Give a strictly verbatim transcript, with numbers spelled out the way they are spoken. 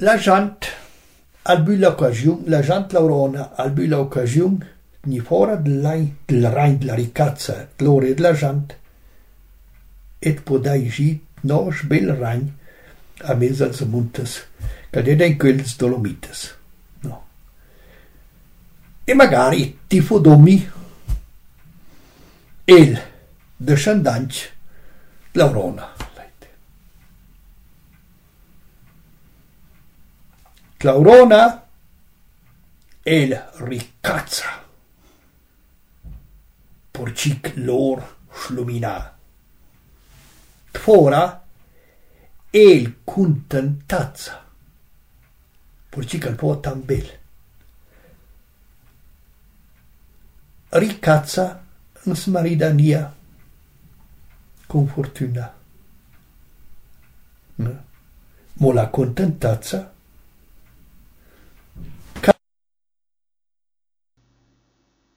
La gente al bu l'occasione, la gente laurona al bu l'occasione ni fora del regno della ricchezza, gloria della gente, et podai gi nos bel regno a mezzo als montes, che è in quelles Dolomites. No. E magari ti fodomi el descendante laurona. Laurona el ricchezza porcic lor slumina. Fora el contentazza porcic al po tan bel. Ricchezza ens maridania con fortuna. Mo la contentazza